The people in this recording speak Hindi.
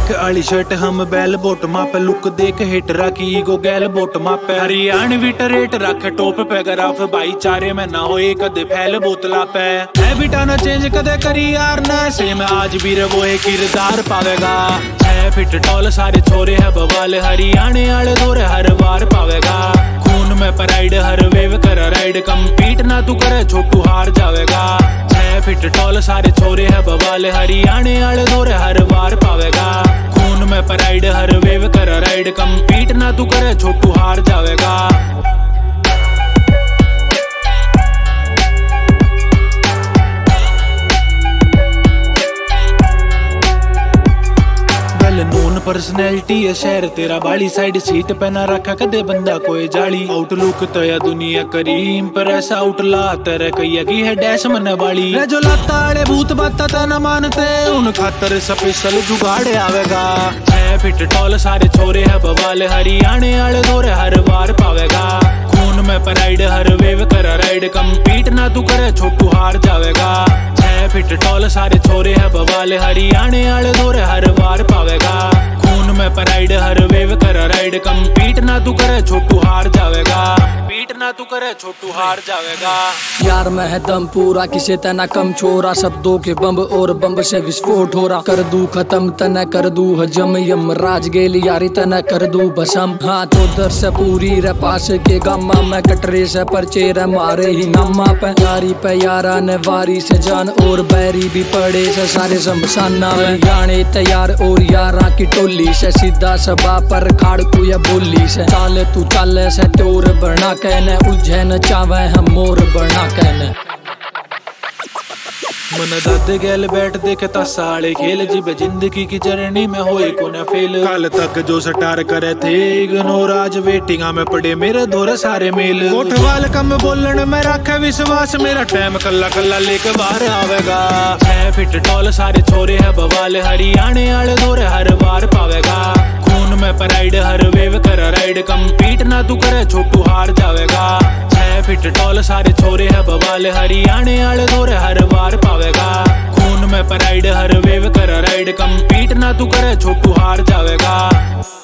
चेक आली शर्ट हम बैल बोट मापे लुक देख हिट रखी ईगो गैल बोट मापे हरियाणवी रेट रख टॉप पे ग्राफ भाईचारे में ना होए कदे फैल बोतला पे है बिटा ना चेंज कदे करी यार ना सेम आज भी वो एक किरदार पावेगा 6 फीट टॉल सारे छोरे है बवाल हरियाणे आले दौरे हर बार पावेगा खून में प्राइड हर वेव कर राइड कम्पीट ना तू करे छोटू हार जावेगा 6 फीट टॉल सारे छोरे है बवाल हरियाणे आले दौरे हर बार पावेगा खून में प्राइड हर वेव कर राइड कम्पीट ना तू करे छोटू हार जावेगा। नून पर्सनैलिटी है शहर तेरा बाली साइड सीट पे ना रखा कदे बंदा कोई जाली आउटलुक तो या दुनिया करीम पर ऐसा आउटला तेरे कैया की है डैश मन वाली जो लाता आड़े भूत बाता ता न मानते उन खातर स्पेशल जुगाड़ आवेगा 6 फीट टॉल सारे छोरे है बवाल हरियाणे आले दौरे हर बार पावेगा खून में प्राइड हर वेव कर राइड कम्पीट ना तू करे छोटू हार जावेगा 6 फीट टॉल सारे छोरे है बवाल हरियाणे आले दौरे हर बार पावेगा खून में प्राइड हर वेव कर राइड कम्पीट ना तू करे छोटू हार जावेगा पीट ना तू करे छोटू हार जावेगा। यार मैं है दम पूरा किसे तना कम छोरा शब्दों के बम और बम से विस्फोट हो रहा कर दू खत्म तना कर दू हजम यम राज गेली यारी तना कर दू बसम हाथ उधर से पूरी रे पास के गम्मा मैं कटरे से परचे रे मारे ही नम्मा पे यारा ने वारी से जान और बैरी भी पड़े से सारे शमशाना में गाने तैयार और यारा की टोली से सीधा सभा पर खाड़ को या बोली से चाले तू चाले से तोर बना कहने उलझे न चावे हम मोर बना कहने मन दादे गैल बैठ देखता साले खेल जिबे जिंदगी की जर्नी में होए को न फेल कल तक जो सटार करे थे इग्नोर आज वेटिंगा में पड़े मेरे दौरे सारे मेल कोठवाल कम बोलन में रखे विश्वास मेरा टाइम कल्ला कल्ला लेके बाहर आवेगा 6 फीट टॉल सारे छोरे है बवाल हरियाणे आले दौरे हर बार पावेगा खून में प्राइड हर वेव कर राइड कम्पीट ना तू करे छोटू हार जावेगा 6 फीट टॉल सारे छोरे है बवाल हरियाणे आले दौरे हर बार पावेगा खून में प्राइड हर वेव कर राइड कम्पीट ना तू करे छोटू हार जावेगा।